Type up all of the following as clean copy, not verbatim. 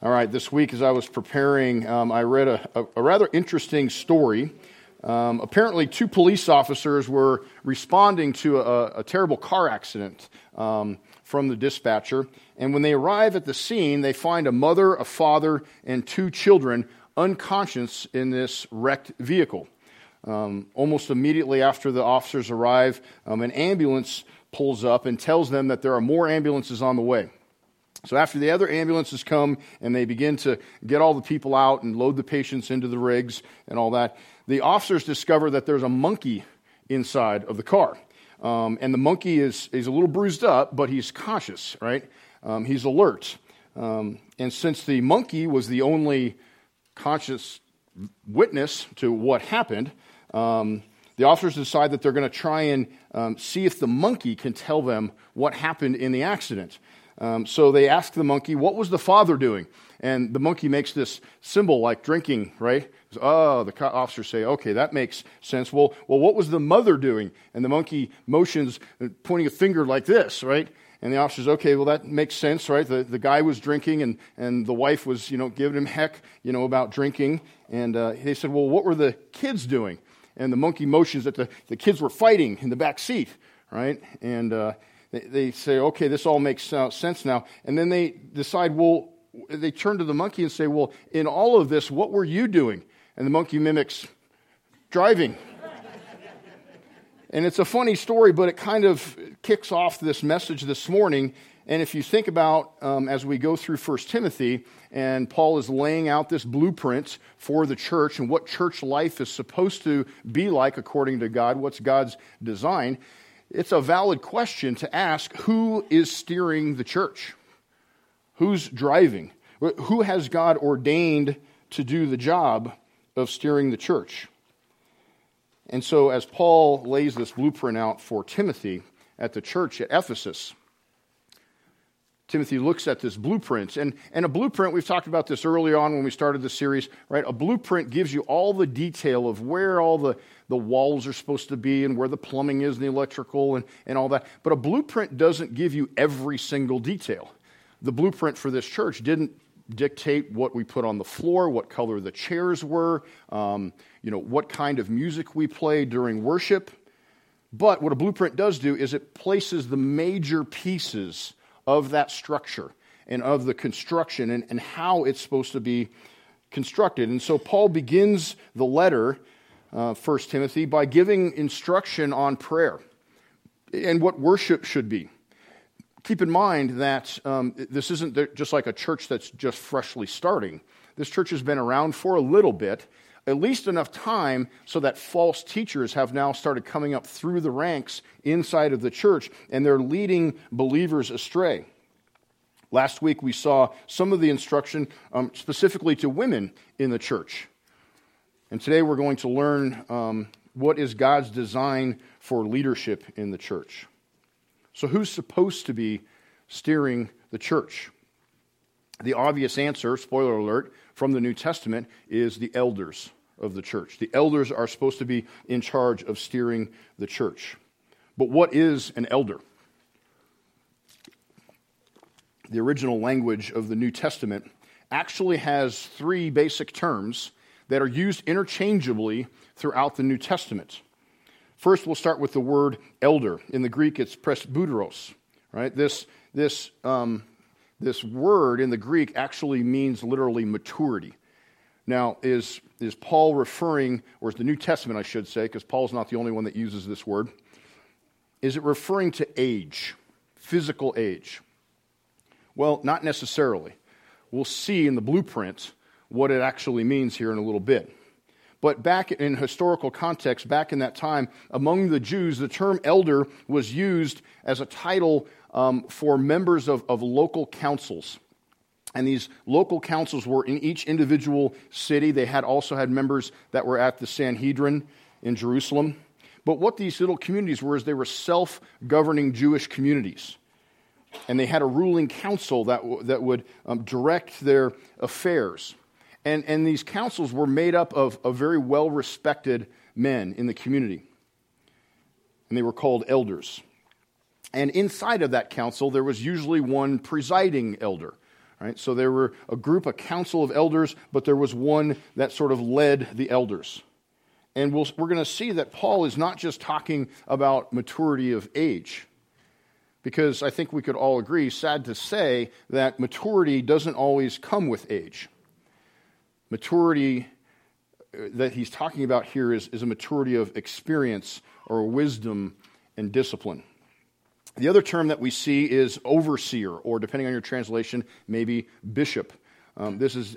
All right, this week as I was preparing, I read a rather interesting story. Apparently, two police officers were responding to a terrible car accident from the dispatcher. And when they arrive at the scene, they find a mother, a father, and two children unconscious in this wrecked vehicle. Almost immediately after the officers arrive, an ambulance pulls up and tells them that there are more ambulances on the way. So after the other ambulances come and they begin to get all the people out and load the patients into the rigs and all that, the officers discover that there's a monkey inside of the car. And the monkey is a little bruised up, but he's conscious, right? He's alert. And since the monkey was the only conscious witness to what happened, the officers decide that they're going to try and see if the monkey can tell them what happened in the accident. So they ask the monkey, what was the father doing? And the monkey makes this symbol like drinking, right? Oh, the officers say, okay, that makes sense. Well, what was the mother doing? And the monkey motions, pointing a finger like this, right? And the officers, okay, well, that makes sense, right? The guy was drinking and the wife was, giving him heck, about drinking. And they said, well, what were the kids doing? And the monkey motions that the kids were fighting in the back seat, right? And they say, okay, this all makes sense now. And then they decide, they turn to the monkey and say, well, in all of this, what were you doing? And the monkey mimics driving. And it's a funny story, but it kind of kicks off this message this morning. And if you think about, as we go through 1 Timothy, and Paul is laying out this blueprint for the church and what church life is supposed to be like according to God, what's God's design, it's a valid question to ask, who is steering the church? Who's driving? Who has God ordained to do the job of steering the church? And so as Paul lays this blueprint out for Timothy at the church at Ephesus, Timothy looks at this blueprint. And a blueprint, we've talked about this earlier on when we started the series, right? A blueprint gives you all the detail of where all the walls are supposed to be and where the plumbing is and the electrical and all that. But a blueprint doesn't give you every single detail. The blueprint for this church didn't dictate what we put on the floor, what color the chairs were, what kind of music we played during worship. But what a blueprint does do is it places the major pieces of that structure and of the construction and how it's supposed to be constructed. And so Paul begins the letter, 1 Timothy, by giving instruction on prayer and what worship should be. Keep in mind that this isn't just like a church that's just freshly starting. This church has been around for a little bit, at least enough time so that false teachers have now started coming up through the ranks inside of the church, and they're leading believers astray. Last week we saw some of the instruction specifically to women in the church. And today we're going to learn what is God's design for leadership in the church. So who's supposed to be steering the church? The obvious answer, spoiler alert, from the New Testament is the elders of the church. The elders are supposed to be in charge of steering the church. But what is an elder? The original language of the New Testament actually has three basic terms that are used interchangeably throughout the New Testament. First, we'll start with the word elder. In the Greek, it's presbyteros, right? This word in the Greek actually means literally maturity. Now, is Paul referring, or is the New Testament, I should say, because Paul's not the only one that uses this word, is it referring to age, physical age? Well, not necessarily. We'll see in the blueprint what it actually means here in a little bit. But back in historical context, back in that time, among the Jews, the term elder was used as a title for members of local councils. And these local councils were in each individual city. They also had members that were at the Sanhedrin in Jerusalem. But what these little communities were is they were self-governing Jewish communities. And they had a ruling council that would direct their affairs. And these councils were made up of very well-respected men in the community. And they were called elders. And inside of that council, there was usually one presiding elder. Right? So there were a group, a council of elders, but there was one that sort of led the elders. And we're going to see that Paul is not just talking about maturity of age, because I think we could all agree, sad to say, that maturity doesn't always come with age. Maturity that he's talking about here is a maturity of experience or wisdom and discipline. The other term that we see is overseer, or depending on your translation, maybe bishop. This is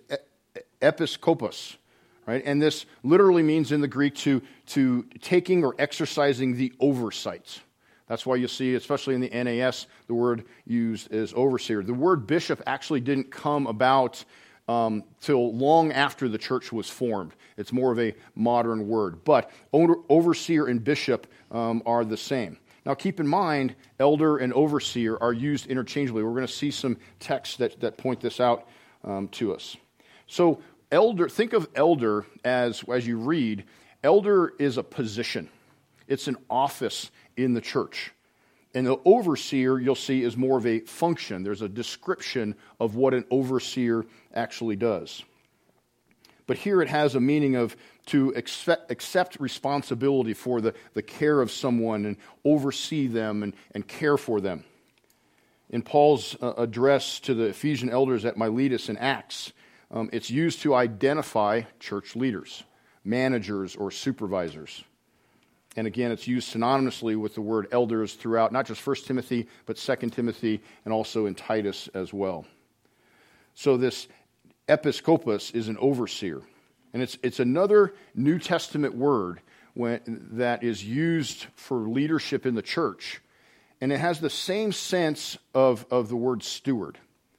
episkopos, right? And this literally means in the Greek to taking or exercising the oversight. That's why you see, especially in the NAS, the word used is overseer. The word bishop actually didn't come about till long after the church was formed. It's more of a modern word. But overseer and bishop are the same. Now, keep in mind, elder and overseer are used interchangeably. We're going to see some texts that point this out to us. So, elder, think of elder as you read, elder is a position. It's an office in the church. And the overseer, you'll see, is more of a function. There's a description of what an overseer actually does. But here it has a meaning of to accept responsibility for the care of someone and oversee them and care for them. In Paul's address to the Ephesian elders at Miletus in Acts, it's used to identify church leaders, managers, or supervisors. And again, it's used synonymously with the word elders throughout, not just 1 Timothy, but 2 Timothy, and also in Titus as well. So this episkopos is an overseer. And it's another New Testament word that is used for leadership in the church. And it has the same sense of the word steward,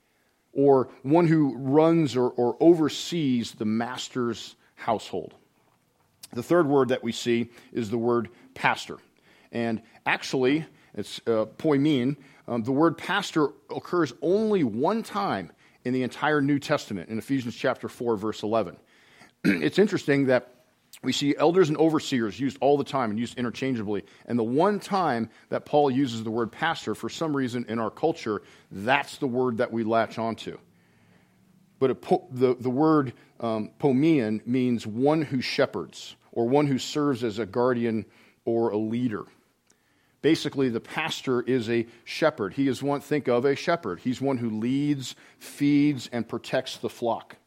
or one who runs or oversees the master's household. The third word that we see is the word pastor. And actually, it's poimen. The word pastor occurs only one time in the entire New Testament, in Ephesians chapter 4, verse 11. It's interesting that we see elders and overseers used all the time and used interchangeably. And the one time that Paul uses the word pastor, for some reason in our culture, that's the word that we latch onto. But the word poimen means one who shepherds, or one who serves as a guardian or a leader. Basically, the pastor is a shepherd. He is one, think of a shepherd. He's one who leads, feeds, and protects the flock.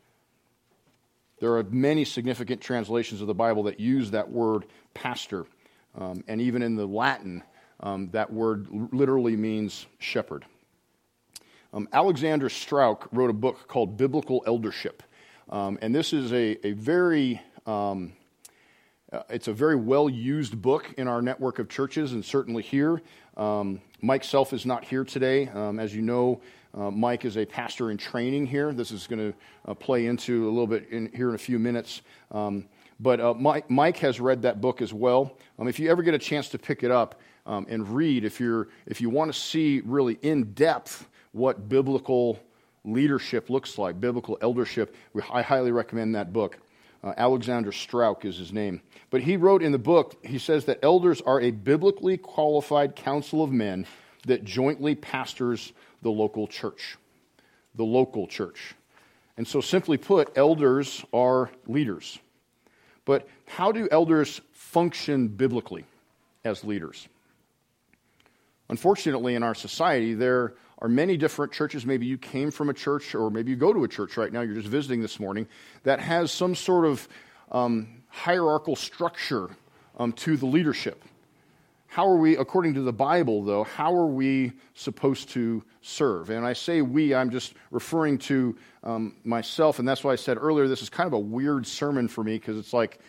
There are many significant translations of the Bible that use that word pastor. And even in the Latin, that word literally means shepherd. Alexander Strauch wrote a book called Biblical Eldership. And this is a very well-used book in our network of churches, and certainly here. Mike Self is not here today. As you know, Mike is a pastor in training here. This is going to play into a little bit here in a few minutes. But Mike has read that book as well. If you ever get a chance to pick it up and read, if you want to see really in depth what biblical leadership looks like, biblical eldership, I highly recommend that book. Alexander Strauch is his name. But he wrote in the book, he says that elders are a biblically qualified council of men that jointly pastors the local church. The local church. And so simply put, elders are leaders. But how do elders function biblically as leaders? Unfortunately, in our society, there are many different churches. Maybe you came from a church, or maybe you go to a church right now, you're just visiting this morning, that has some sort of hierarchical structure to the leadership. How are we, according to the Bible, though, how are we supposed to serve? And I say we, I'm just referring to myself, and that's why I said earlier, this is kind of a weird sermon for me, because it's like,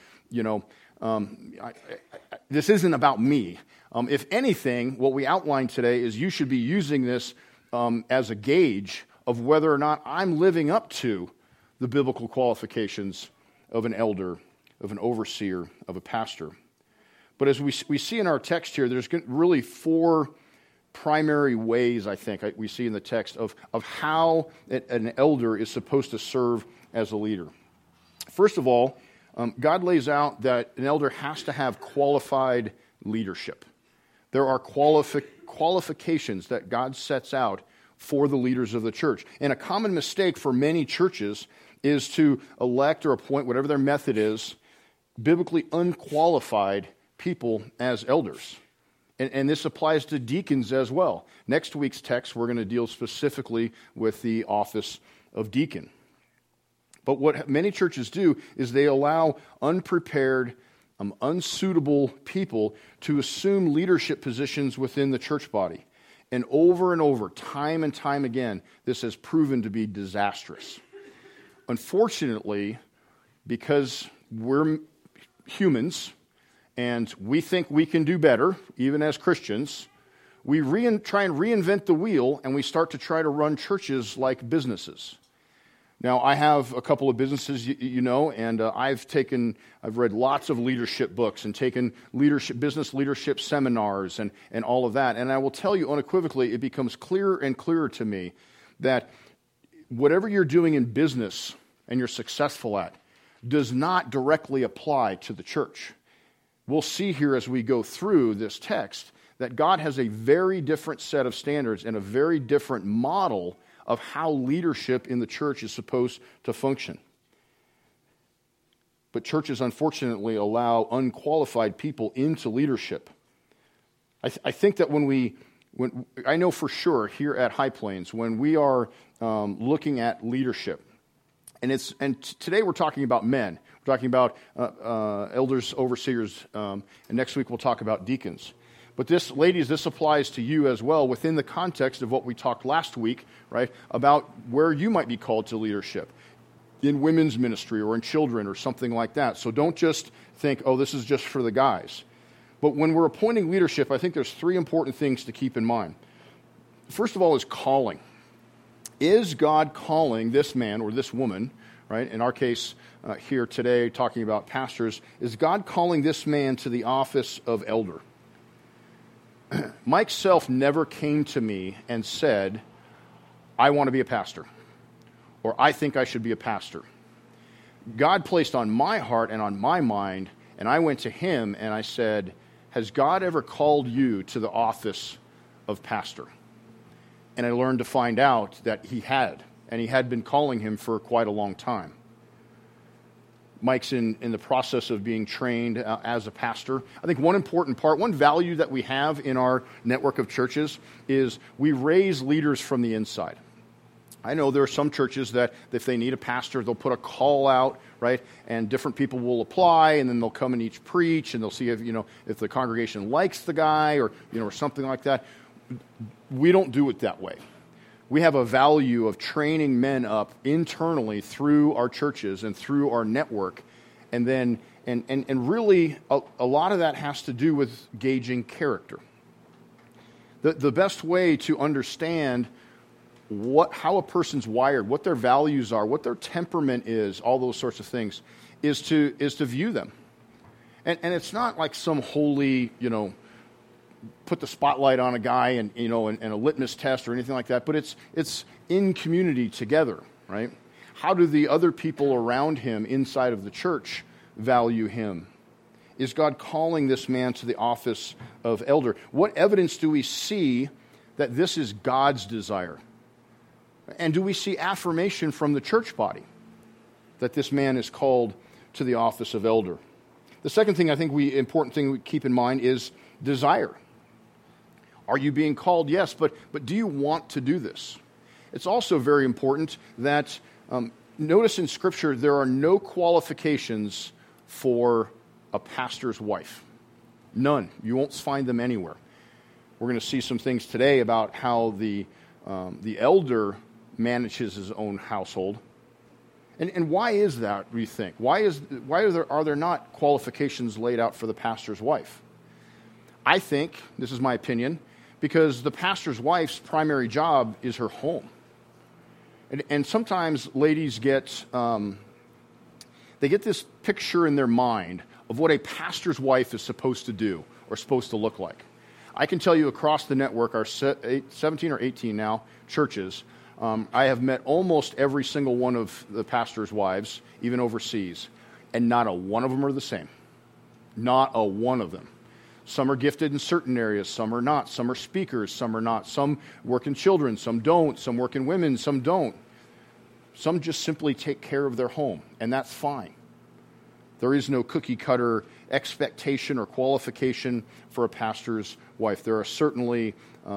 this isn't about me. If anything, what we outlined today is you should be using this as a gauge of whether or not I'm living up to the biblical qualifications of an elder, of an overseer, of a pastor. But as we see in our text here, there's really four primary ways, I think, we see in the text of how an elder is supposed to serve as a leader. First of all, God lays out that an elder has to have qualified leadership. There are qualifications that God sets out for the leaders of the church. And a common mistake for many churches is to elect or appoint, whatever their method is, biblically unqualified people as elders. And this applies to deacons as well. Next week's text, we're going to deal specifically with the office of deacon. But what many churches do is they allow unprepared, unsuitable people to assume leadership positions within the church body. And over, time and time again, this has proven to be disastrous. Unfortunately, because we're humans and we think we can do better, even as Christians, we try and reinvent the wheel, and we start to try to run churches like businesses. Now, I have a couple of businesses, and I've read lots of leadership books and taken business leadership seminars and all of that. And I will tell you unequivocally, it becomes clearer and clearer to me that whatever you're doing in business and you're successful at does not directly apply to the church. We'll see here as we go through this text that God has a very different set of standards and a very different model of how leadership in the church is supposed to function. But churches, unfortunately, allow unqualified people into leadership. I think that I know for sure here at High Plains, when we are looking at leadership, and today we're talking about men. We're talking about elders, overseers, and next week we'll talk about deacons. But ladies, this applies to you as well within the context of what we talked last week, right, about where you might be called to leadership in women's ministry or in children or something like that. So don't just think, oh, this is just for the guys. But when we're appointing leadership, I think there's three important things to keep in mind. First of all is calling. Is God calling this man or this woman, right, in our case here today talking about pastors, is God calling this man to the office of elder? Mike Self never came to me and said, I want to be a pastor, or I think I should be a pastor. God placed on my heart and on my mind, and I went to him and I said, has God ever called you to the office of pastor? And I learned to find out that he had, and he had been calling him for quite a long time. Mike's in the process of being trained as a pastor. I think one important part, one value that we have in our network of churches is we raise leaders from the inside. I know there are some churches that if they need a pastor, they'll put a call out, right? And different people will apply, and then they'll come and each preach, and they'll see if the congregation likes the guy or something like that. We don't do it that way. We have a value of training men up internally through our churches and through our network. And then, and really, a lot of that has to do with gauging character. The best way to understand how a person's wired, what their values are, what their temperament is, all those sorts of things, is to view them. And it's not like some holy, put the spotlight on a guy and a litmus test or anything like that, but it's in community together, right? How do the other people around him inside of the church value him? Is God calling this man to the office of elder? What evidence do we see that this is God's desire? And do we see affirmation from the church body that this man is called to the office of elder? The second thing important thing we keep in mind is desire. Are you being called? Yes, but do you want to do this? It's also very important that, notice in Scripture, there are no qualifications for a pastor's wife. None. You won't find them anywhere. We're going to see some things today about how the elder manages his own household. And why is that, do you think? Why are there not qualifications laid out for the pastor's wife? I think, this is my opinion, because the pastor's wife's primary job is her home. And sometimes ladies get this picture in their mind of what a pastor's wife is supposed to do or supposed to look like. I can tell you across the network, our 17 or 18 now churches, I have met almost every single one of the pastor's wives, even overseas, and not a one of them are the same. Not a one of them. Some are gifted in certain areas, some are not. Some are speakers, some are not. Some work in children, some don't. Some work in women, some don't. Some just simply take care of their home, and that's fine. There is no cookie-cutter expectation or qualification for a pastor's wife. There are certainly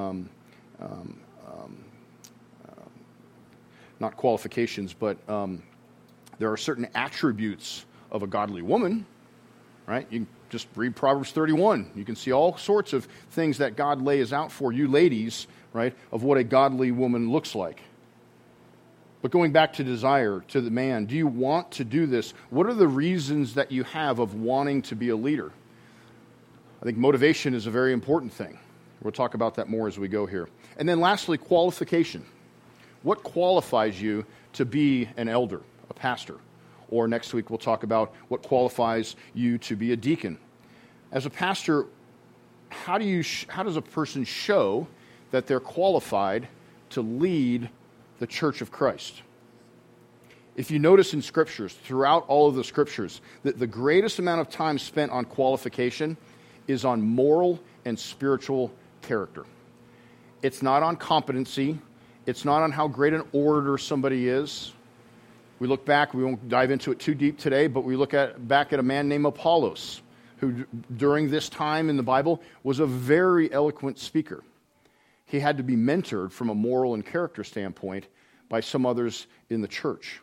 not qualifications, but there are certain attributes of a godly woman, right? You can just read Proverbs 31. You can see all sorts of things that God lays out for you ladies, right, of what a godly woman looks like. But going back to desire, to the man, do you want to do this? What are the reasons that you have of wanting to be a leader? I think motivation is a very important thing. We'll talk about that more as we go here. And then lastly, qualification. What qualifies you to be an elder, a pastor? Or next week we'll talk about what qualifies you to be a deacon. As a pastor, how does a person show that they're qualified to lead the church of Christ? If you notice in scriptures, throughout all of the scriptures, that the greatest amount of time spent on qualification is on moral and spiritual character. It's not on competency. It's not on how great an orator somebody is. We look back, we won't dive into it too deep today, but we look back at a man named Apollos, who during this time in the Bible was a very eloquent speaker. He had to be mentored from a moral and character standpoint by some others in the church.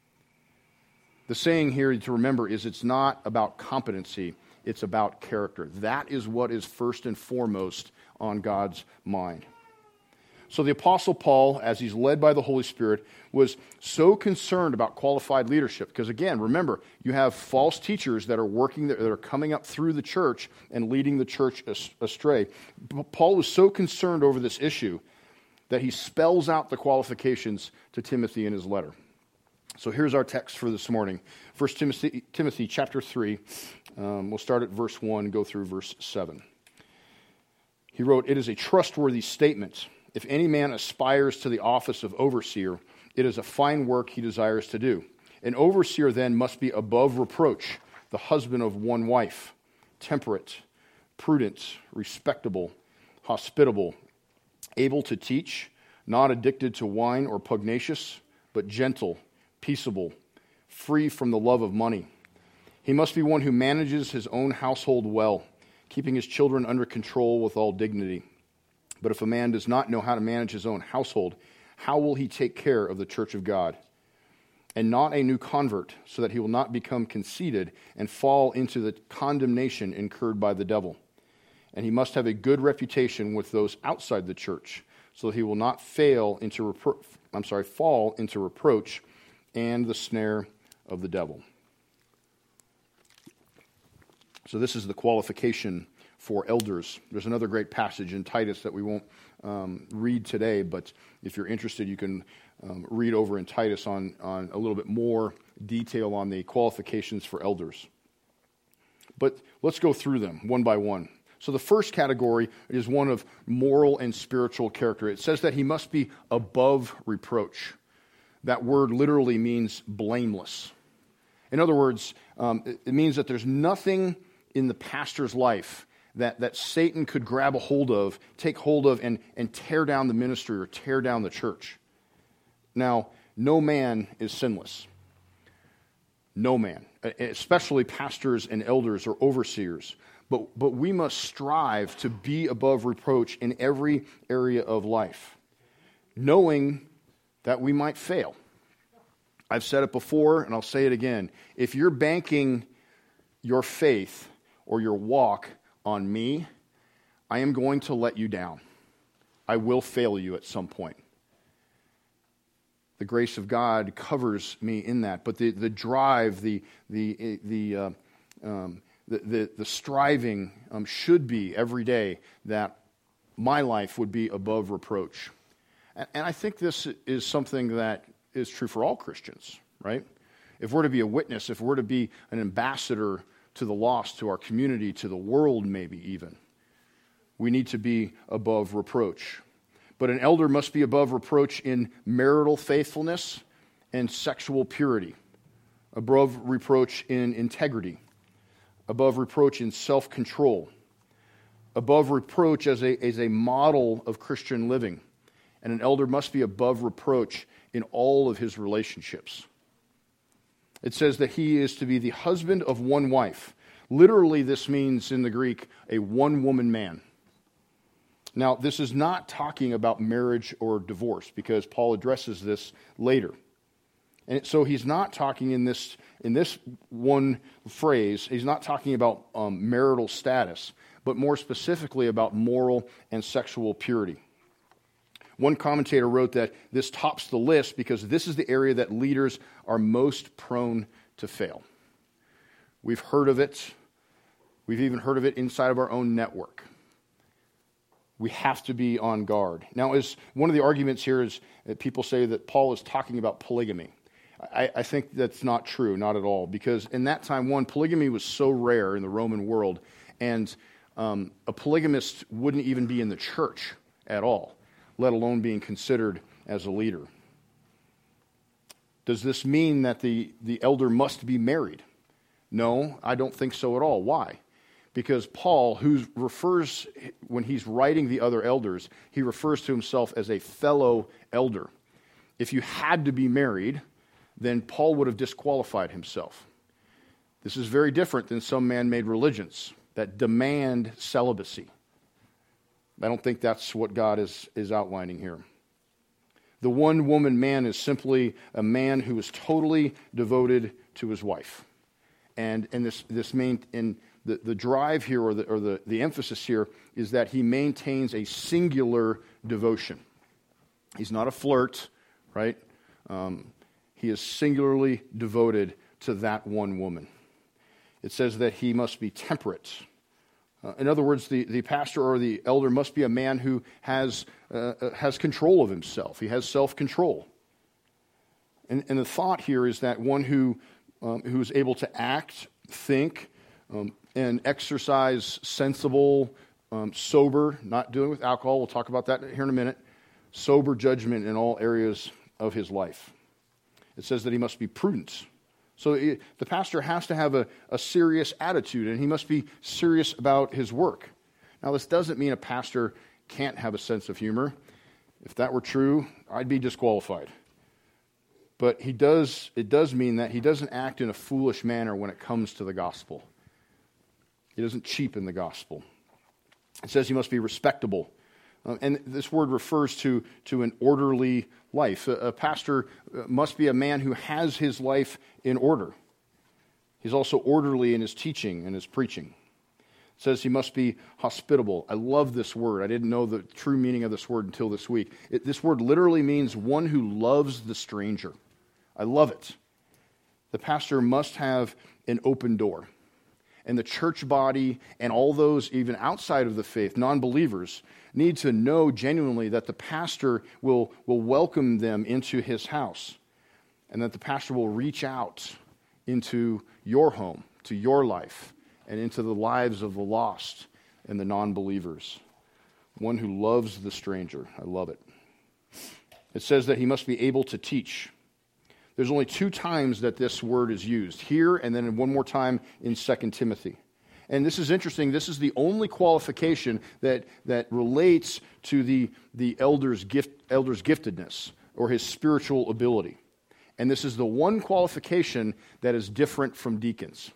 The saying here to remember is it's not about competency, it's about character. That is what is first and foremost on God's mind. So the Apostle Paul, as he's led by the Holy Spirit, was so concerned about qualified leadership. Because again, remember, you have false teachers that are working, that are coming up through the church and leading the church astray. Paul was so concerned over this issue that he spells out the qualifications to Timothy in his letter. So here's our text for this morning. 1 Timothy chapter 3. We'll start at verse 1 and go through verse 7. He wrote, "It is a trustworthy statement. If any man aspires to the office of overseer, it is a fine work he desires to do. An overseer then must be above reproach, the husband of one wife, temperate, prudent, respectable, hospitable, able to teach, not addicted to wine or pugnacious, but gentle, peaceable, free from the love of money. He must be one who manages his own household well, keeping his children under control with all dignity. But if a man does not know how to manage his own household, how will he take care of the church of God? And not a new convert, so that he will not become conceited and fall into the condemnation incurred by the devil. And he must have a good reputation with those outside the church, so that he will not fall into reproach and the snare of the devil." So this is the qualification for elders. There's another great passage in Titus that we won't read today, but if you're interested, you can read over in Titus on a little bit more detail on the qualifications for elders. But let's go through them one by one. So the first category is one of moral and spiritual character. It says that he must be above reproach. That word literally means blameless. In other words, it means that there's nothing in the pastor's life that Satan could grab a hold of, take hold of, and tear down the ministry or tear down the church. Now, no man is sinless. No man, especially pastors and elders or overseers. But we must strive to be above reproach in every area of life, knowing that we might fail. I've said it before, and I'll say it again. If you're banking your faith or your walk on me, I am going to let you down. I will fail you at some point. The grace of God covers me in that, but the drive, the striving should be every day that my life would be above reproach. And I think this is something that is true for all Christians, right? If we're to be a witness, if we're to be an ambassador to the lost, to our community, to the world maybe even, we need to be above reproach. But an elder must be above reproach in marital faithfulness and sexual purity, above reproach in integrity, above reproach in self-control, above reproach as a model of Christian living. And an elder must be above reproach in all of his relationships. It says that he is to be the husband of one wife. Literally, this means in the Greek, a one-woman man. Now, this is not talking about marriage or divorce, because Paul addresses this later. And so he's not talking in this one phrase, he's not talking about marital status, but more specifically about moral and sexual purity. One commentator wrote that this tops the list because this is the area that leaders are most prone to fail. We've heard of it. We've even heard of it inside of our own network. We have to be on guard. Now, as one of the arguments here is that people say that Paul is talking about polygamy. I think that's not true, not at all, because in that time, polygamy was so rare in the Roman world, and a polygamist wouldn't even be in the church at all, let alone being considered as a leader. Does this mean that the elder must be married? No, I don't think so at all. Why? Because Paul, when he's writing the other elders, he refers to himself as a fellow elder. If you had to be married, then Paul would have disqualified himself. This is very different than some man-made religions that demand celibacy. I don't think that's what God is outlining here. The one-woman man is simply a man who is totally devoted to his wife. And the drive here, or the emphasis here, is that he maintains a singular devotion. He's not a flirt, right? He is singularly devoted to that one woman. It says that he must be temperate. In other words, the pastor or the elder must be a man who has control of himself. He has self-control. And the thought here is that one who is able to act, think, and exercise sensible, sober, not dealing with alcohol, we'll talk about that here in a minute, sober judgment in all areas of his life. It says that he must be prudent. So the pastor has to have a serious attitude, and he must be serious about his work. Now, this doesn't mean a pastor can't have a sense of humor. If that were true, I'd be disqualified. But it does mean that he doesn't act in a foolish manner when it comes to the gospel. He doesn't cheapen the gospel. It says he must be respectable. And this word refers to an orderly life. A pastor must be a man who has his life in order. He's also orderly in his teaching and his preaching. It says he must be hospitable. I love this word. I didn't know the true meaning of this word until this week. This word literally means one who loves the stranger. I love it. The pastor must have an open door. And the church body and all those even outside of the faith, non-believers, need to know genuinely that the pastor will welcome them into his house, and that the pastor will reach out into your home, to your life, and into the lives of the lost and the non-believers. One who loves the stranger. I love it. It says that he must be able to teach. There's only 2 times that this word is used, here and then one more time in 2 Timothy. And this is interesting. This is the only qualification that relates to the elder's giftedness or his spiritual ability. And this is the one qualification that is different from deacons.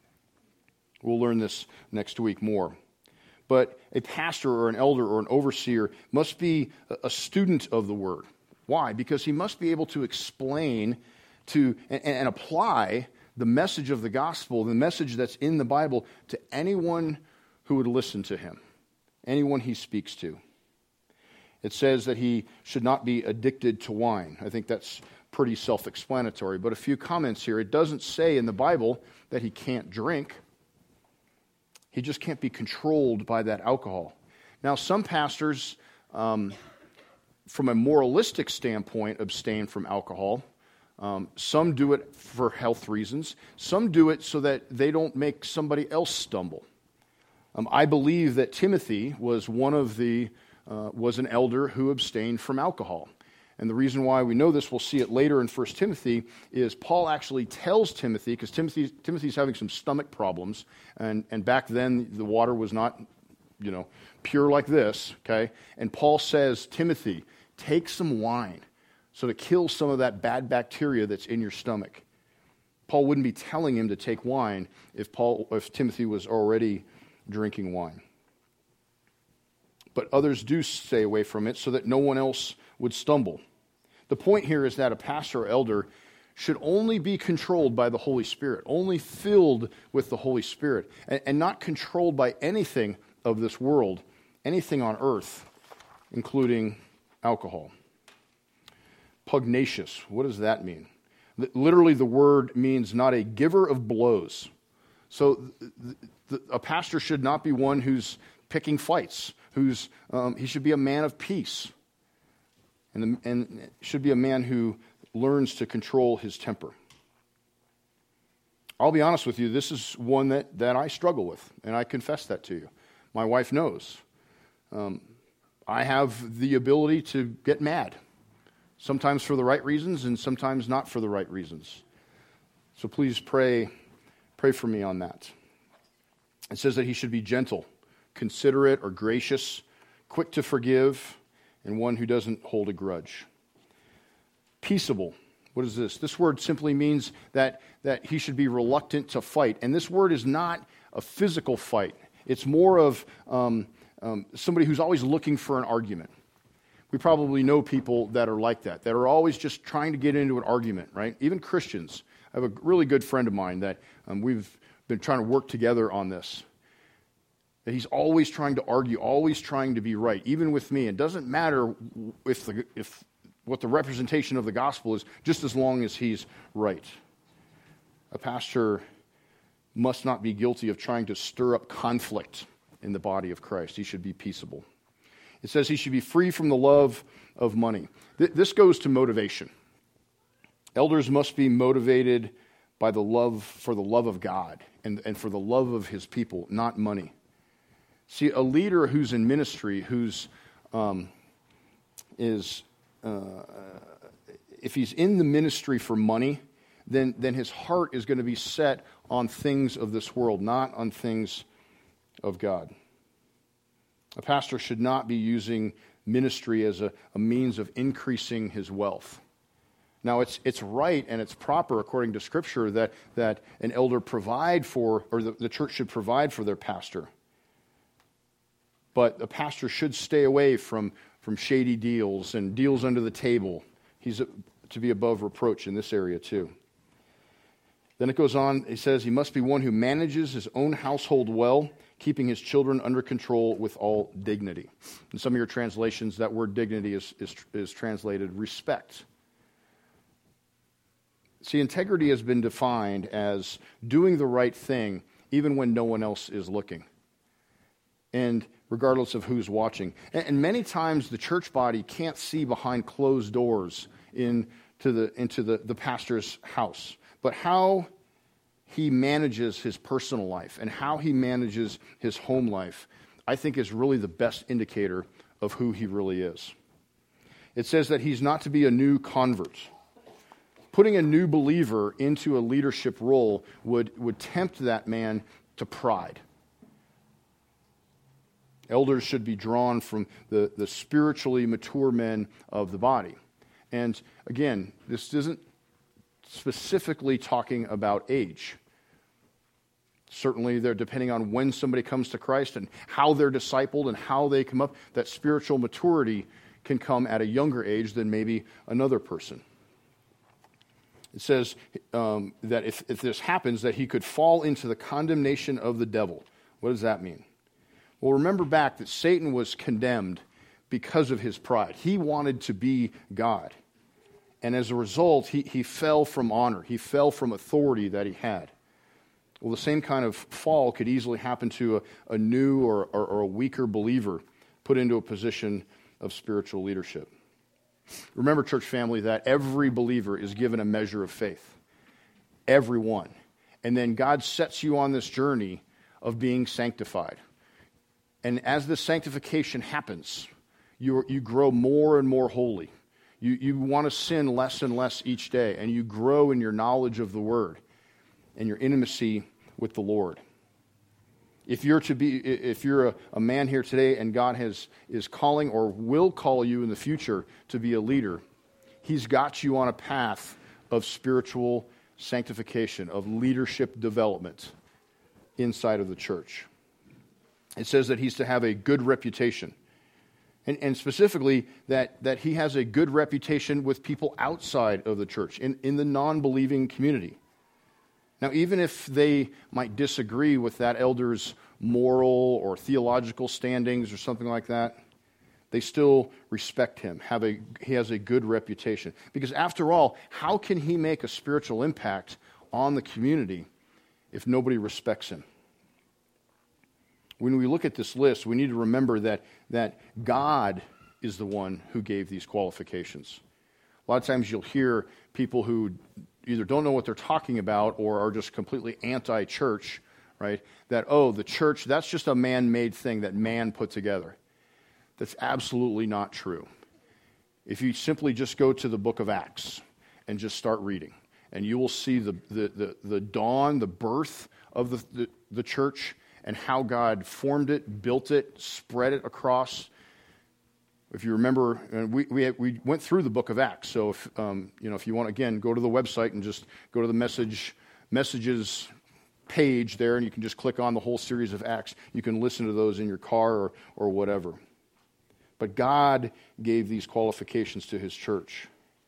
We'll learn this next week more. But a pastor or an elder or an overseer must be a student of the word. Why? Because he must be able to explain and apply the message of the gospel, the message that's in the Bible, to anyone who would listen to him, anyone he speaks to. It says that he should not be addicted to wine. I think that's pretty self-explanatory. But a few comments here. It doesn't say in the Bible that he can't drink. He just can't be controlled by that alcohol. Now, some pastors, from a moralistic standpoint, abstain from alcohol. Some do it for health reasons. Some do it so that they don't make somebody else stumble. I believe that Timothy was was an elder who abstained from alcohol. And the reason why we know this, we'll see it later in 1 Timothy, is Paul actually tells Timothy, because Timothy's having some stomach problems, and back then the water was not pure like this, okay? And Paul says, Timothy, take some wine so to kill some of that bad bacteria that's in your stomach. Paul wouldn't be telling him to take wine if Timothy was already drinking wine. But others do stay away from it so that no one else would stumble. The point here is that a pastor or elder should only be controlled by the Holy Spirit, only filled with the Holy Spirit, and not controlled by anything of this world, anything on earth, including alcohol. Pugnacious, what does that mean? Literally, the word means not a giver of blows. So a pastor should not be one who's picking fights, he should be a man of peace, and should be a man who learns to control his temper. I'll be honest with you, this is one that I struggle with, and I confess that to you. My wife knows. I have the ability to get mad, sometimes for the right reasons and sometimes not for the right reasons. So please pray for me on that. It says that he should be gentle, considerate or gracious, quick to forgive, and one who doesn't hold a grudge. Peaceable. What is this? This word simply means that he should be reluctant to fight. And this word is not a physical fight. It's more of somebody who's always looking for an argument. We probably know people that are like that are always just trying to get into an argument, right? Even Christians. I have a really good friend of mine that we've been trying to work together on this. That he's always trying to argue, always trying to be right, even with me. It doesn't matter if what the representation of the gospel is, just as long as he's right. A pastor must not be guilty of trying to stir up conflict in the body of Christ. He should be peaceable. It says he should be free from the love of money. This goes to motivation. Elders must be motivated by the love of God and for the love of his people, not money. See, a leader who's in ministry, if he's in the ministry for money, then his heart is going to be set on things of this world, not on things of God. A pastor should not be using ministry as a means of increasing his wealth. Now, it's right and it's proper according to Scripture that an elder provide for, or the church should provide for their pastor. But a pastor should stay away from shady deals and deals under the table. He's to be above reproach in this area too. Then it goes on, he says, he must be one who manages his own household well, keeping his children under control with all dignity. In some of your translations, that word dignity is translated respect. See, integrity has been defined as doing the right thing even when no one else is looking, and regardless of who's watching. And many times the church body can't see behind closed doors into the pastor's house. But how he manages his personal life and how he manages his home life, I think is really the best indicator of who he really is. It says that he's not to be a new convert. Putting a new believer into a leadership role would tempt that man to pride. Elders should be drawn from the spiritually mature men of the body. And again, this isn't specifically talking about age. Certainly, they're depending on when somebody comes to Christ and how they're discipled and how they come up, that spiritual maturity can come at a younger age than maybe another person. It says that if this happens, that he could fall into the condemnation of the devil. What does that mean? Well, remember back that Satan was condemned because of his pride. He wanted to be God. And as a result, he fell from honor. He fell from authority that he had. Well, the same kind of fall could easily happen to a new or a weaker believer put into a position of spiritual leadership. Remember, church family, that every believer is given a measure of faith. Everyone. And then God sets you on this journey of being sanctified. And as this sanctification happens, you grow more and more holy. You want to sin less and less each day, and you grow in your knowledge of the Word and your intimacy with the Lord. If you're a man here today and God is calling or will call you in the future to be a leader, He's got you on a path of spiritual sanctification, of leadership development inside of the church. It says that he's to have a good reputation. And specifically, that he has a good reputation with people outside of the church, in the non-believing community. Now, even if they might disagree with that elder's moral or theological standings or something like that, they still respect him. He has a good reputation. Because after all, how can he make a spiritual impact on the community if nobody respects him? When we look at this list, we need to remember that God is the one who gave these qualifications. A lot of times you'll hear people who either don't know what they're talking about or are just completely anti-church, right? That, the church, that's just a man-made thing that man put together. That's absolutely not true. If you simply just go to the book of Acts and just start reading, and you will see the dawn, the birth of the church, and how God formed it, built it, spread it across. If you remember, we went through the book of Acts. So if you want, again, go to the website and just go to the messages page there, and you can just click on the whole series of Acts. You can listen to those in your car or whatever. But God gave these qualifications to His church.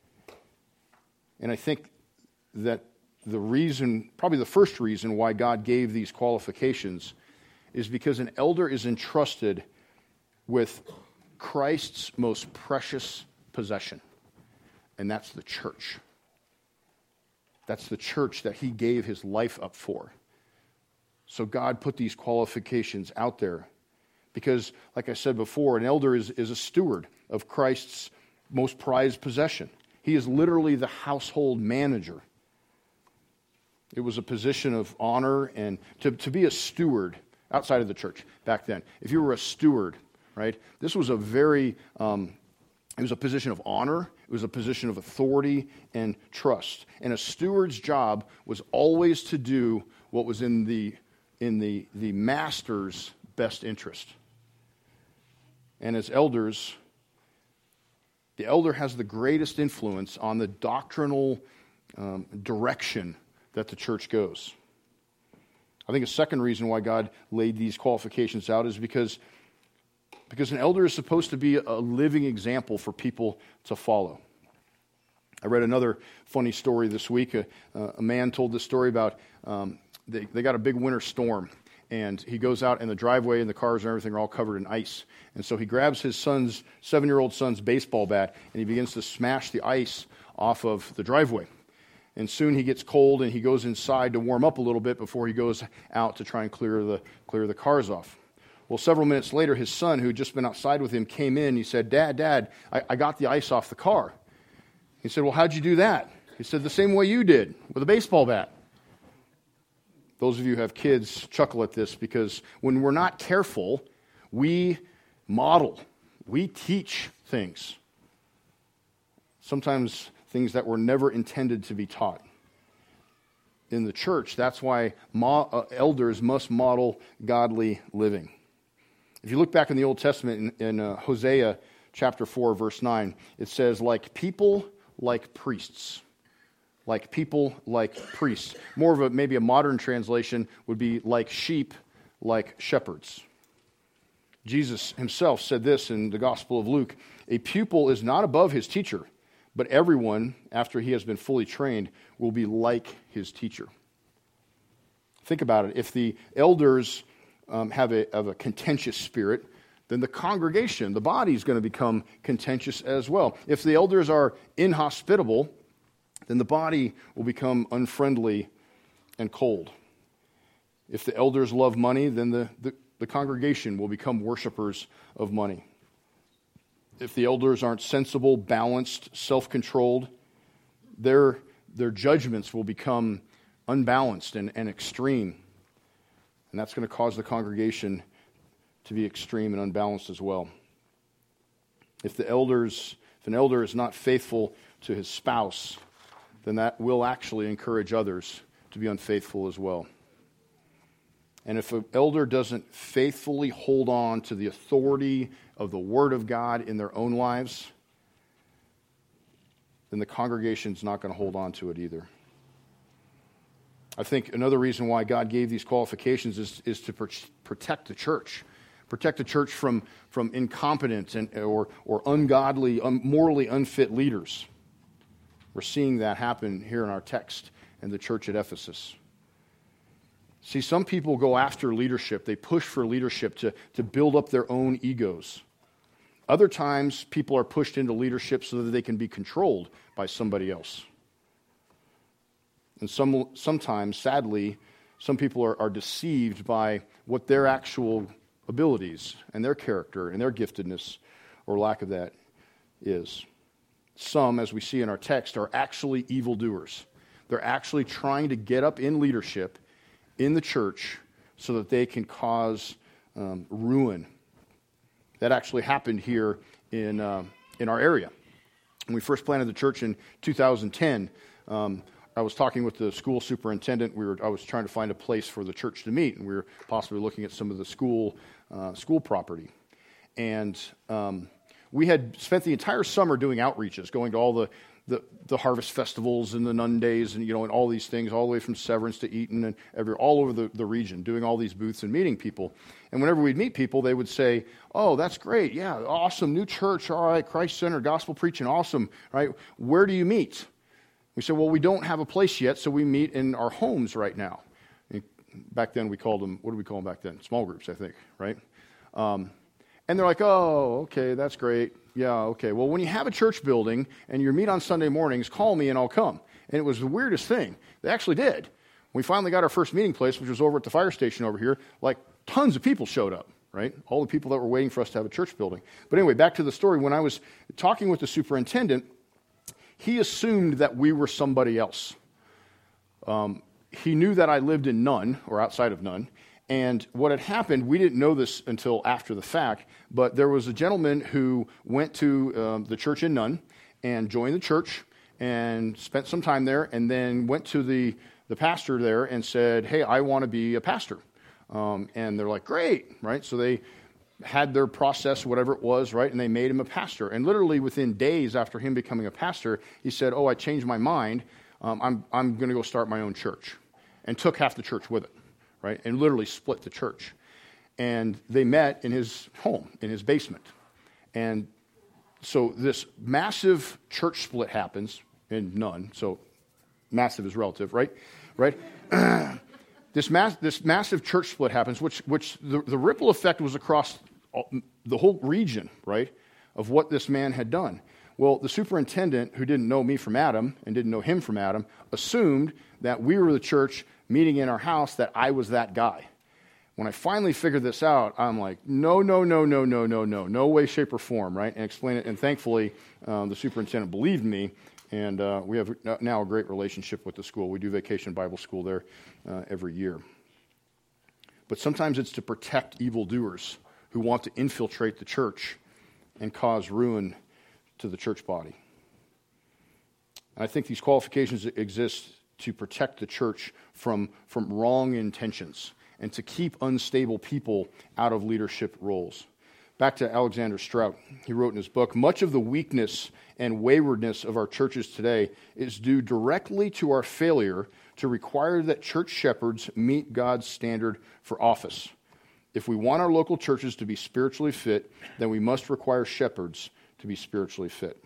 And I think that probably the first reason why God gave these qualifications is because an elder is entrusted with Christ's most precious possession, and that's the church. That's the church that He gave His life up for. So God put these qualifications out there because, like I said before, an elder is a steward of Christ's most prized possession. He is literally the household manager. It was a position of honor, and to be a steward outside of the church back then. If you were a steward, right, this was it was a position of honor, it was a position of authority and trust. And a steward's job was always to do what was in the master's best interest. And as elders, the elder has the greatest influence on the doctrinal direction that the church goes. I think a second reason why God laid these qualifications out is because an elder is supposed to be a living example for people to follow. I read another funny story this week. A man told this story about they got a big winter storm, and he goes out in the driveway, and the cars and everything are all covered in ice. And so he grabs his 7-year-old son's baseball bat, and he begins to smash the ice off of the driveway. And soon he gets cold, and he goes inside to warm up a little bit before he goes out to try and clear the cars off. Well, several minutes later, his son, who had just been outside with him, came in. He said, Dad, I got the ice off the car. He said, well, how'd you do that? He said, the same way you did, with a baseball bat. Those of you who have kids chuckle at this because when we're not careful, we model, we teach things. Sometimes things that were never intended to be taught. In the church, that's why elders must model godly living. If you look back in the Old Testament in Hosea chapter 4, verse 9, it says, like people, like priests. Like people, like priests. More of maybe a modern translation would be like sheep, like shepherds. Jesus himself said this in the Gospel of Luke, a pupil is not above his teacher, but everyone, after he has been fully trained, will be like his teacher. Think about it. If the elders have a contentious spirit, then the congregation, the body, is going to become contentious as well. If the elders are inhospitable, then the body will become unfriendly and cold. If the elders love money, then the congregation will become worshipers of money. If the elders aren't sensible, balanced, self-controlled, their judgments will become unbalanced and extreme. And that's going to cause the congregation to be extreme and unbalanced as well. If an elder is not faithful to his spouse, then that will actually encourage others to be unfaithful as well. And if an elder doesn't faithfully hold on to the authority of the Word of God in their own lives, then the congregation's not going to hold on to it either. I think another reason why God gave these qualifications is to protect the church. Protect the church from incompetent or ungodly, morally unfit leaders. We're seeing that happen here in our text in the church at Ephesus. See, some people go after leadership. They push for leadership to build up their own egos. Other times, people are pushed into leadership so that they can be controlled by somebody else. And sometimes, sadly, some people are deceived by what their actual abilities and their character and their giftedness or lack of that is. Some, as we see in our text, are actually evildoers. They're actually trying to get up in leadership in the church so that they can cause ruin. That actually happened here in our area. When we first planted the church in 2010, I was talking with the school superintendent. I was trying to find a place for the church to meet, and we were possibly looking at some of the school property. And we had spent the entire summer doing outreaches, going to all the harvest festivals and the Nun Days, and and all these things, all the way from Severance to Eaton and all over the region, doing all these booths and meeting people. And whenever we'd meet people, they would say, "Oh, that's great! Yeah, awesome, new church, all right, Christ-centered, gospel preaching, awesome, right? Where do you meet?" We said, "Well, we don't have a place yet, so we meet in our homes right now." And back then, we called them, what did we call them back then? Small groups, I think, right? And they're like, "Oh, okay, that's great. Yeah, okay. Well, when you have a church building and you meet on Sunday mornings, call me and I'll come." And it was the weirdest thing. They actually did. We finally got our first meeting place, which was over at the fire station over here. Like, tons of people showed up, right? All the people that were waiting for us to have a church building. But anyway, back to the story. When I was talking with the superintendent, he assumed that we were somebody else. He knew that I lived in Nunn, or outside of Nunn, and what had happened, we didn't know this until after the fact, but there was a gentleman who went to the church in Nunn and joined the church and spent some time there, and then went to the pastor there and said, "Hey, I want to be a pastor." And they're like, "Great," right? So they had their process, whatever it was, right? And they made him a pastor. And literally within days after him becoming a pastor, he said, "Oh, I changed my mind. I'm going to go start my own church," and took half the church with it, right? And literally split the church. And they met in his home, in his basement. And so this massive church split happens in Nunn. So massive is relative, right? Right? This massive church split happens, which the ripple effect was across the whole region, right, of what this man had done. Well, the superintendent, who didn't know me from Adam and didn't know him from Adam, assumed that we were the church meeting in our house, that I was that guy. When I finally figured this out, I'm like, no way, shape, or form, right? And explain it. And thankfully, the superintendent believed me, and we have now a great relationship with the school. We do Vacation Bible School there every year. But sometimes it's to protect evildoers who want to infiltrate the church and cause ruin to the church body. And I think these qualifications exist to protect the church from wrong intentions and to keep unstable people out of leadership roles. Back to Alexander Strout. He wrote in his book, "Much of the weakness and waywardness of our churches today is due directly to our failure to require that church shepherds meet God's standard for office. If we want our local churches to be spiritually fit, then we must require shepherds to be spiritually fit."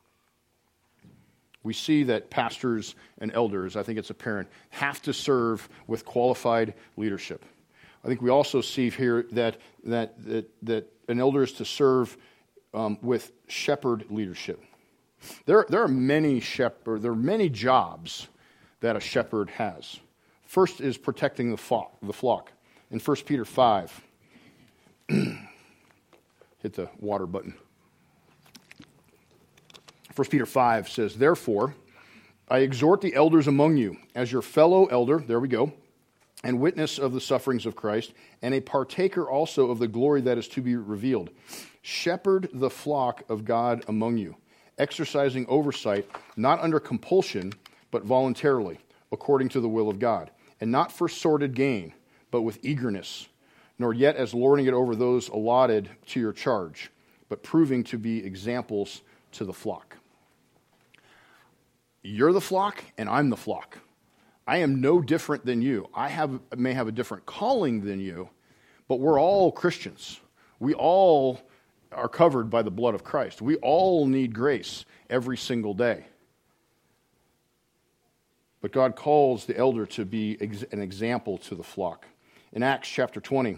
We see that pastors and elders, I think it's apparent, have to serve with qualified leadership. I think we also see here that an elder is to serve with shepherd leadership. There are many jobs that a shepherd has. First is protecting the flock. In 1 Peter 5, hit the water button. 1 Peter 5 says, "Therefore, I exhort the elders among you, as your fellow elder," there we go, "and witness of the sufferings of Christ, and a partaker also of the glory that is to be revealed. Shepherd the flock of God among you, exercising oversight, not under compulsion, but voluntarily, according to the will of God, and not for sordid gain, but with eagerness, nor yet as lording it over those allotted to your charge, but proving to be examples to the flock. You're the flock, and I'm the flock. I am no different than you. I may have a different calling than you, but we're all Christians. We all are covered by the blood of Christ. We all need grace every single day. But God calls the elder to be an example to the flock. In Acts chapter 20,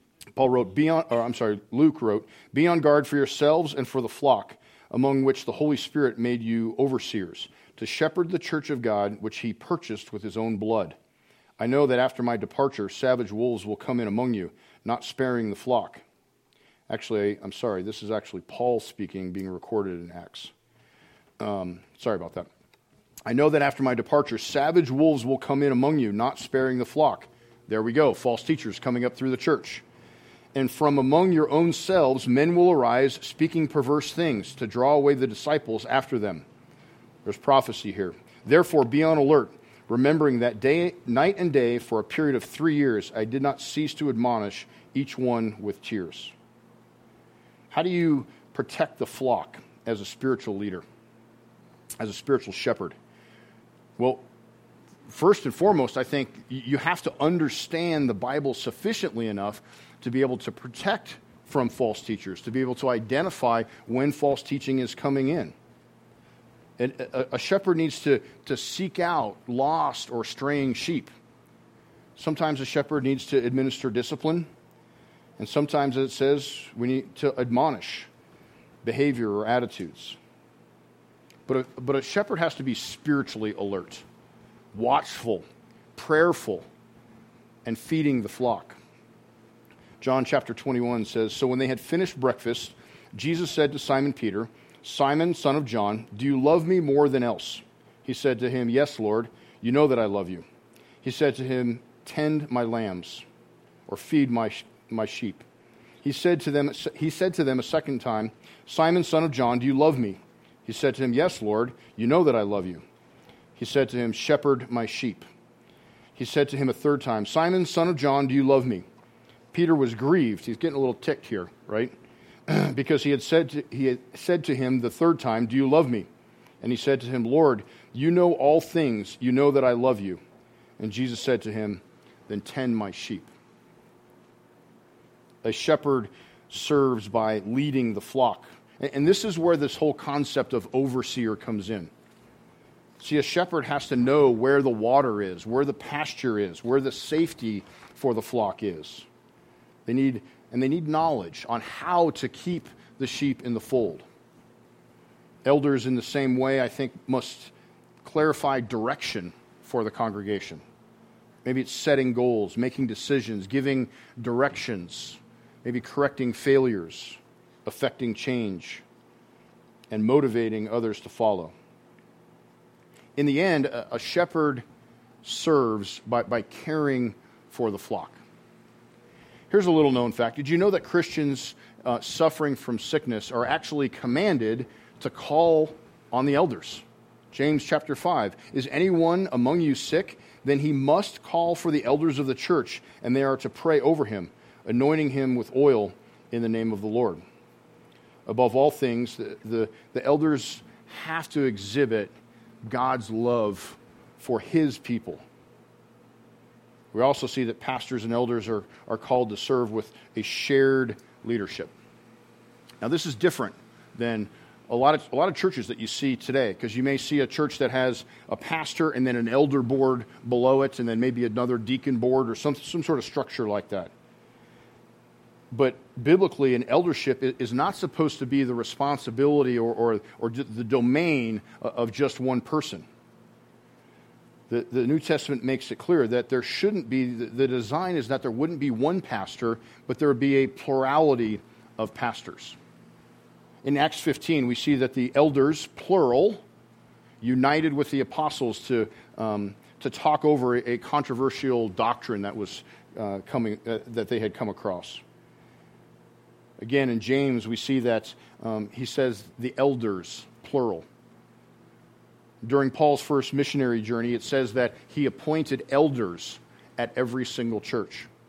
Luke wrote, "Be on guard for yourselves and for the flock, among which the Holy Spirit made you overseers, to shepherd the church of God, which he purchased with his own blood. I know that after my departure, savage wolves will come in among you, not sparing the flock." Actually, I'm sorry, this is actually Paul speaking, being recorded in Acts. Sorry about that. "I know that after my departure, savage wolves will come in among you, not sparing the flock." There we go, false teachers coming up through the church. "And from among your own selves men will arise, speaking perverse things, to draw away the disciples after them." There's prophecy here. "Therefore be on alert, remembering that night and day for a period of 3 years I did not cease to admonish each one with tears." How do you protect the flock as a spiritual leader, as a spiritual shepherd? Well, first and foremost, I think you have to understand the Bible sufficiently enough to be able to protect from false teachers, to be able to identify when false teaching is coming in. And a shepherd needs to seek out lost or straying sheep. Sometimes a shepherd needs to administer discipline, and sometimes it says we need to admonish behavior or attitudes. But a shepherd has to be spiritually alert, watchful, prayerful, and feeding the flock. John chapter 21 says, "So when they had finished breakfast, Jesus said to Simon Peter, 'Simon, son of John, do you love me more than else?' He said to him, 'Yes, Lord, you know that I love you.' He said to him, 'Tend my lambs,' or feed my sheep. He said to them a second time, 'Simon, son of John, do you love me?' He said to him, 'Yes, Lord, you know that I love you.' He said to him, 'Shepherd my sheep.' He said to him a third time, 'Simon, son of John, do you love me?' Peter was grieved." He's getting a little ticked here, right? "Because he had said to him the third time, 'Do you love me?' And he said to him, 'Lord, you know all things. You know that I love you.' And Jesus said to him, 'Then tend my sheep.'" A shepherd serves by leading the flock. And this is where this whole concept of overseer comes in. See, a shepherd has to know where the water is, where the pasture is, where the safety for the flock is. They need knowledge on how to keep the sheep in the fold. Elders, in the same way, I think, must clarify direction for the congregation. Maybe it's setting goals, making decisions, giving directions, maybe correcting failures, affecting change, and motivating others to follow. In the end, a shepherd serves by caring for the flock. Here's a little known fact. Did you know that Christians suffering from sickness are actually commanded to call on the elders? James chapter 5, "Is anyone among you sick? Then he must call for the elders of the church, and they are to pray over him, anointing him with oil in the name of the Lord." Above all things, the elders have to exhibit God's love for his people. We also see that pastors and elders are called to serve with a shared leadership. Now, this is different than a lot of churches that you see today, because you may see a church that has a pastor and then an elder board below it, and then maybe another deacon board or some sort of structure like that. But biblically, an eldership is not supposed to be the responsibility or the domain of just one person. The New Testament makes it clear that there shouldn't be, the design is that there wouldn't be one pastor, but there would be a plurality of pastors. In Acts 15, we see that the elders, plural, united with the apostles to talk over a controversial doctrine that was that they had come across. Again, in James, we see that he says the elders, plural. During Paul's first missionary journey, it says that he appointed elders at every single church.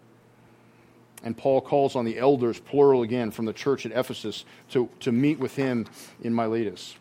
And Paul calls on the elders, plural again, from the church at Ephesus to meet with him in Miletus.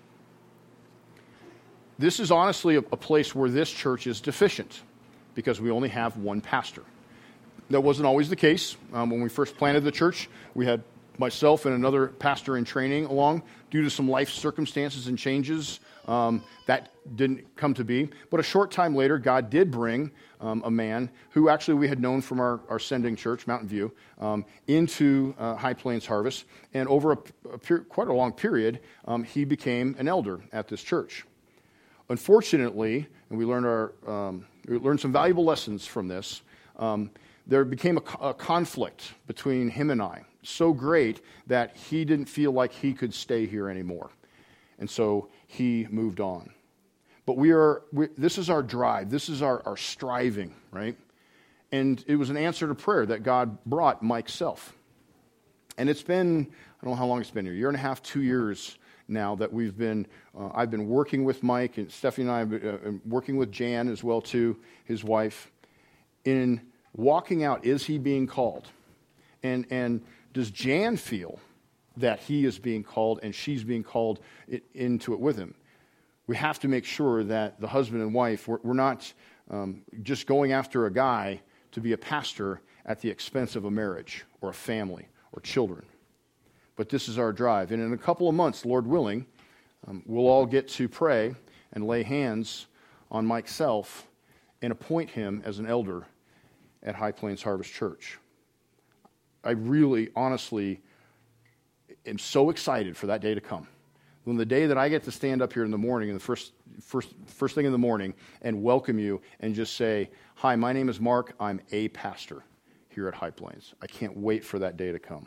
This is honestly a place where this church is deficient because we only have one pastor. That wasn't always the case. When we first planted the church, we had myself and another pastor in training along. Due to some life circumstances and changes, that didn't come to be. But a short time later, God did bring a man who actually we had known from our sending church, Mountain View, into High Plains Harvest. And over quite a long period, he became an elder at this church. Unfortunately, and we learned some valuable lessons from this, there became a conflict between him and I, so great that he didn't feel like he could stay here anymore. And so he moved on. But this is our drive. This is our striving, right? And it was an answer to prayer that God brought Mike Self. And it's been, I don't know how long it's been here, 1.5, 2 years now that I've been working with Mike, and Stephanie and I have been working with Jan as well too, his wife, in walking out, is he being called? And does Jan feel that he is being called and she's being called into it with him? We have to make sure that the husband and wife, we're not just going after a guy to be a pastor at the expense of a marriage or a family or children. But this is our drive. And in a couple of months, Lord willing, we'll all get to pray and lay hands on Mike Self and appoint him as an elder at High Plains Harvest Church. I really, honestly, am so excited for that day to come. When the day that I get to stand up here in the morning, in the first thing in the morning, and welcome you and just say, "Hi, my name is Mark. I'm a pastor here at High Plains." I can't wait for that day to come.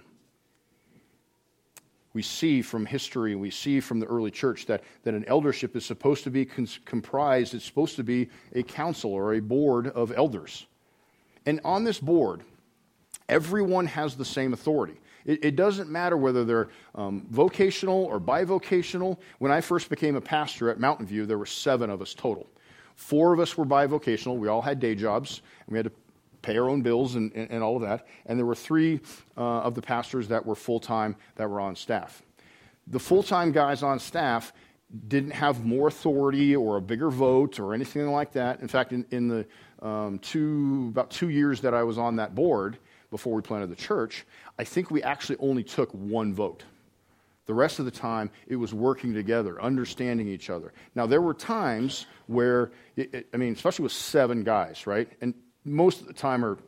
We see from history, we see from the early church that an eldership is supposed to be comprised, it's supposed to be a council or a board of elders. And on this board, everyone has the same authority. It doesn't matter whether they're vocational or bivocational. When I first became a pastor at Mountain View, there were 7 of us total. 4 of us were bivocational. We all had day jobs, and we had to pay our own bills and all of that. And there were 3 of the pastors that were full-time that were on staff. The full-time guys on staff didn't have more authority or a bigger vote or anything like that. In fact, in the about 2 years that I was on that board before we planted the church, I think we actually only took 1 vote. The rest of the time, it was working together, understanding each other. Now, there were times where, especially with 7 guys, right? And most of the time are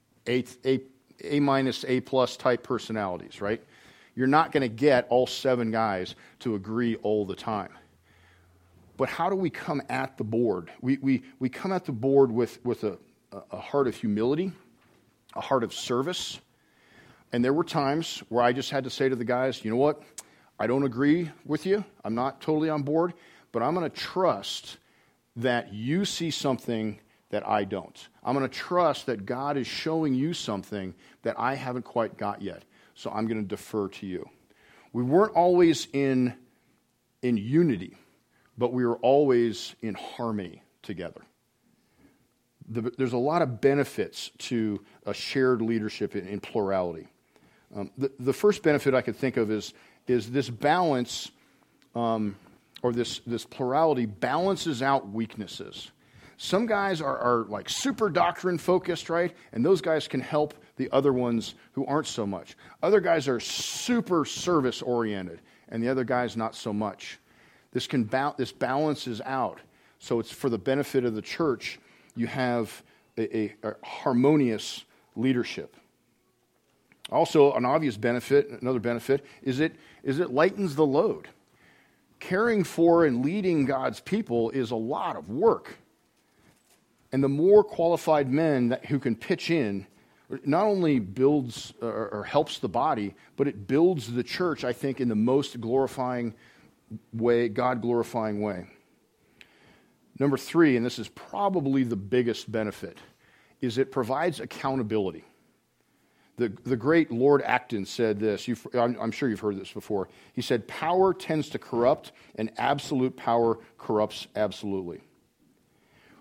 A minus, A plus type personalities, right? You're not going to get all 7 guys to agree all the time. But how do we come at the board? We come at the board with a heart of humility, a heart of service. And there were times where I just had to say to the guys, you know what? I don't agree with you. I'm not totally on board, but I'm going to trust that you see something that I don't. I'm going to trust that God is showing you something that I haven't quite got yet. So I'm going to defer to you. We weren't always in unity, but we were always in harmony together. There's a lot of benefits to a shared leadership in plurality. The first benefit I could think of is this balance, or this plurality balances out weaknesses. Some guys are like super doctrine focused, right? And those guys can help the other ones who aren't so much. Other guys are super service oriented, and the other guys not so much. This balances out, so it's for the benefit of the church. You have a harmonious leadership. Also, another benefit is it lightens the load. Caring for and leading God's people is a lot of work. And the more qualified men who can pitch in, not only builds or helps the body, but it builds the church, I think, in the most glorifying way, God-glorifying way. Number 3, and this is probably the biggest benefit, is it provides accountability. The great Lord Acton said this. I'm sure you've heard this before. He said, "Power tends to corrupt, and absolute power corrupts absolutely."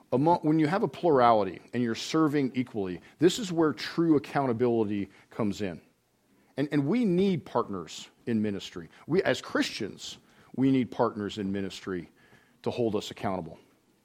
When you have a plurality and you're serving equally, this is where true accountability comes in. And we need partners in ministry. We, as Christians, we need partners in ministry to hold us accountable.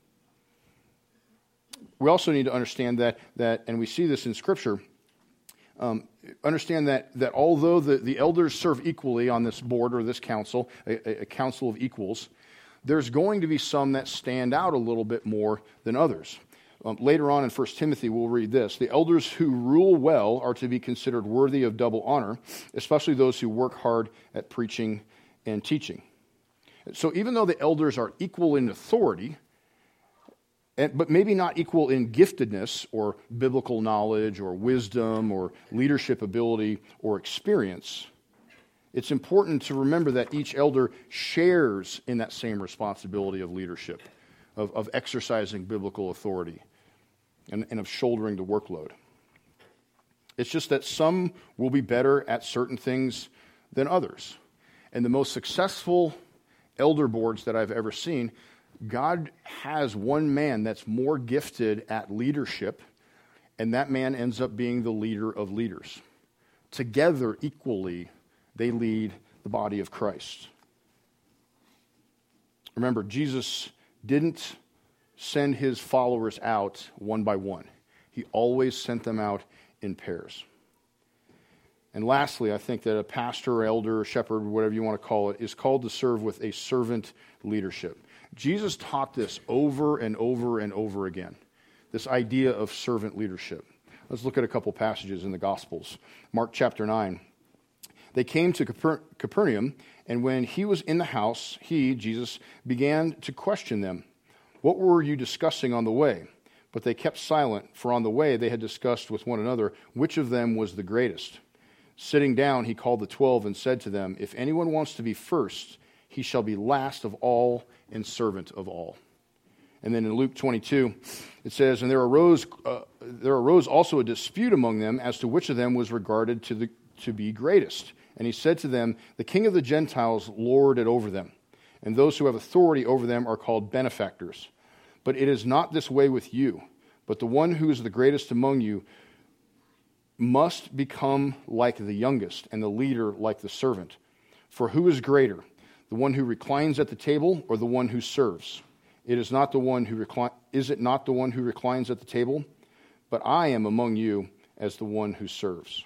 We also need to understand that and we see this in Scripture, understand that although the elders serve equally on this board or this council, a council of equals, there's going to be some that stand out a little bit more than others. Later on in 1 Timothy, we'll read this. The elders who rule well are to be considered worthy of double honor, especially those who work hard at preaching and teaching. So even though the elders are equal in authority, but maybe not equal in giftedness or biblical knowledge or wisdom or leadership ability or experience, it's important to remember that each elder shares in that same responsibility of leadership, of exercising biblical authority, and of shouldering the workload. It's just that some will be better at certain things than others. And the most successful elder boards that I've ever seen, God has one man that's more gifted at leadership, and that man ends up being the leader of leaders. Together, equally, they lead the body of Christ. Remember, Jesus didn't send his followers out one by one. He always sent them out in pairs. And lastly, I think that a pastor, elder, shepherd, whatever you want to call it, is called to serve with a servant leadership. Jesus taught this over and over and over again, this idea of servant leadership. Let's look at a couple passages in the Gospels. Mark chapter 9. They came to Capernaum, and when he was in the house, he, Jesus, began to question them. What were you discussing on the way? But they kept silent, for on the way they had discussed with one another which of them was the greatest. Sitting down, he called the 12 and said to them, if anyone wants to be first, he shall be last of all and servant of all. And then in Luke 22, it says, and there arose also a dispute among them as to which of them was regarded to be greatest. And he said to them, the king of the Gentiles lord it over them, and those who have authority over them are called benefactors. But it is not this way with you, but the one who is the greatest among you must become like the youngest, and the leader like the servant. For who is greater, the one who reclines at the table or the one who serves? Is it not the one who reclines at the table? But I am among you as the one who serves.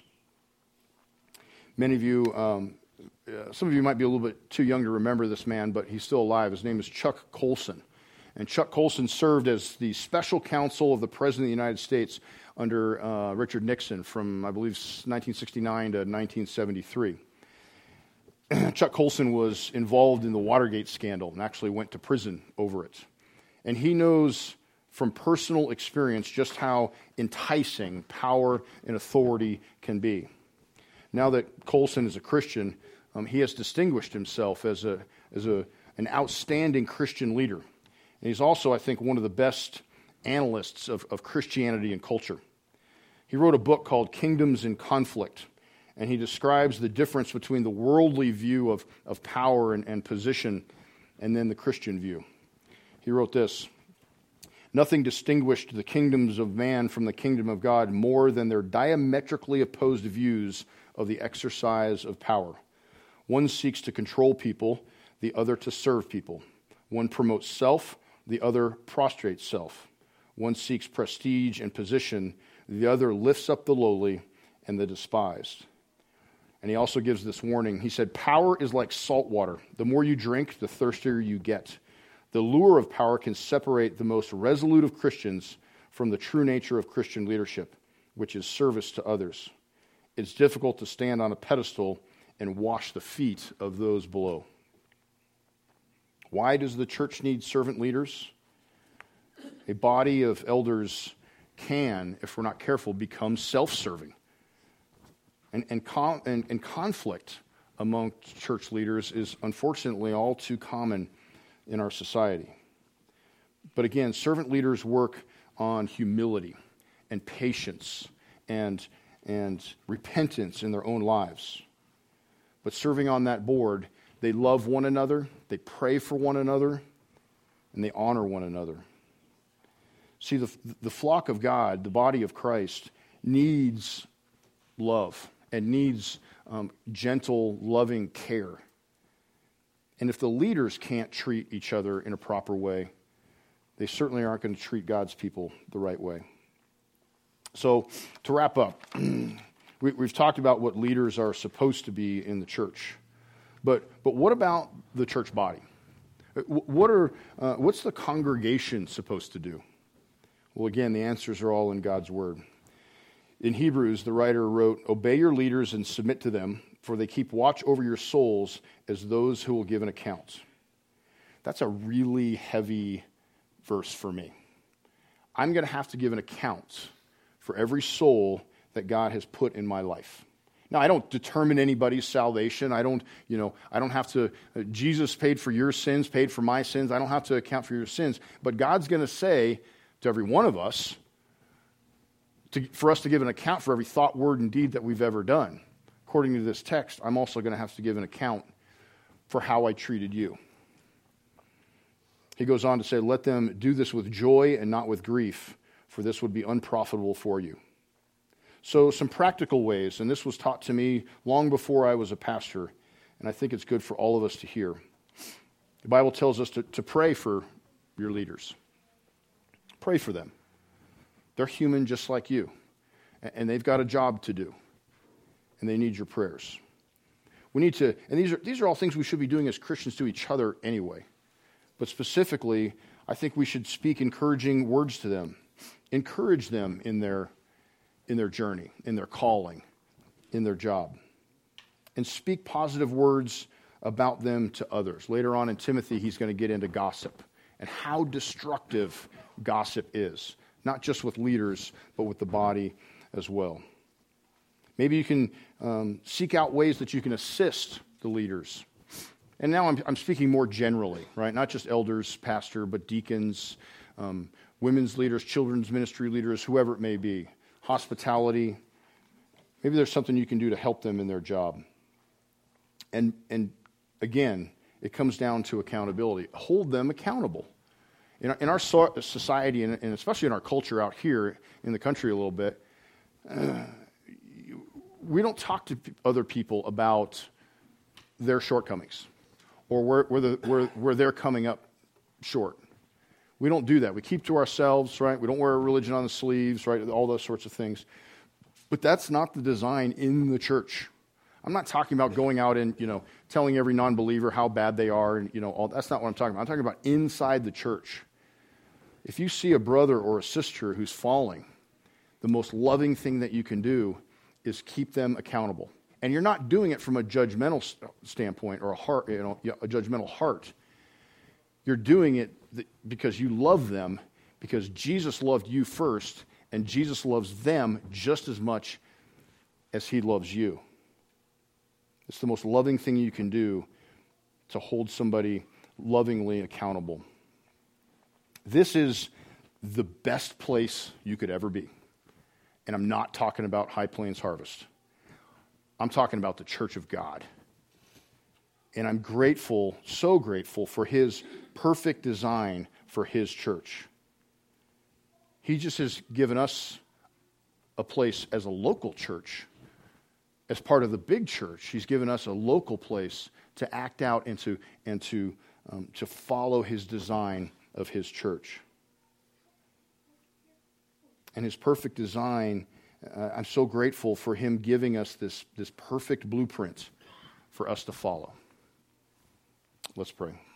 Many of you, some of you might be a little bit too young to remember this man, but he's still alive. His name is Chuck Colson. And Chuck Colson served as the special counsel of the President of the United States under Richard Nixon from, I believe, 1969 to 1973. Chuck Colson was involved in the Watergate scandal and actually went to prison over it. And he knows from personal experience just how enticing power and authority can be. Now that Colson is a Christian, he has distinguished himself as an outstanding Christian leader. And he's also, I think, one of the best analysts of Christianity and culture. He wrote a book called Kingdoms in Conflict, and he describes the difference between the worldly view of power and position and then the Christian view. He wrote this: nothing distinguished the kingdoms of man from the kingdom of God more than their diametrically opposed views of the exercise of power. One seeks to control people, the other to serve people. One promotes self, the other prostrates self. One seeks prestige and position, the other lifts up the lowly and the despised. And he also gives this warning. He said, power is like salt water. The more you drink, the thirstier you get. The lure of power can separate the most resolute of Christians from the true nature of Christian leadership, which is service to others. It's difficult to stand on a pedestal and wash the feet of those below. Why does the church need servant leaders? A body of elders can, if we're not careful, become self-serving. And conflict among church leaders is unfortunately all too common in our society. But again, servant leaders work on humility and patience and repentance in their own lives. But serving on that board, they love one another, they pray for one another, and they honor one another. See, the flock of God, the body of Christ, needs love and needs gentle, loving care. And if the leaders can't treat each other in a proper way, they certainly aren't going to treat God's people the right way. So, to wrap up, we've talked about what leaders are supposed to be in the church. But what about the church body? What's the congregation supposed to do? Well, again, the answers are all in God's Word. In Hebrews, the writer wrote, "Obey your leaders and submit to them, for they keep watch over your souls as those who will give an account." That's a really heavy verse for me. I'm going to have to give an account for every soul that God has put in my life. Now, I don't determine anybody's salvation. I don't have to, Jesus paid for your sins, paid for my sins. I don't have to account for your sins. But God's going to say to every one of us, for us to give an account for every thought, word, and deed that we've ever done. According to this text, I'm also going to have to give an account for how I treated you. He goes on to say, "Let them do this with joy and not with grief, for this would be unprofitable for you." So some practical ways, and this was taught to me long before I was a pastor, and I think it's good for all of us to hear. The Bible tells us to pray for your leaders. Pray for them. They're human just like you, and they've got a job to do, and they need your prayers. We need to, and these are all things we should be doing as Christians to each other anyway. But specifically, I think we should speak encouraging words to them. Encourage them in their journey, in their calling, in their job. And speak positive words about them to others. Later on in Timothy, he's going to get into gossip and how destructive gossip is, not just with leaders, but with the body as well. Maybe you can seek out ways that you can assist the leaders. And now I'm speaking more generally, right? Not just elders, pastor, but deacons, women's leaders, children's ministry leaders, whoever it may be. Hospitality. Maybe there's something you can do to help them in their job. And again, it comes down to accountability. Hold them accountable. In our society, and especially in our culture out here in the country a little bit, we don't talk to other people about their shortcomings or where they're coming up short. We don't do that. We keep to ourselves, right? We don't wear a religion on the sleeves, right? All those sorts of things. But that's not the design in the church. I'm not talking about going out and, telling every non-believer how bad they are and, all. That's not what I'm talking about. I'm talking about inside the church. If you see a brother or a sister who's falling, the most loving thing that you can do is keep them accountable. And you're not doing it from a judgmental standpoint or a judgmental heart. You're doing it because you love them, because Jesus loved you first, and Jesus loves them just as much as he loves you. It's the most loving thing you can do to hold somebody lovingly accountable. This is the best place you could ever be. And I'm not talking about High Plains Harvest. I'm talking about the Church of God. And I'm grateful, so grateful, for his perfect design for his church. He just has given us a place as a local church, as part of the big church. He's given us a local place to act out and to follow his design of his church. And his perfect design, I'm so grateful for him giving us this perfect blueprint for us to follow. Let's pray.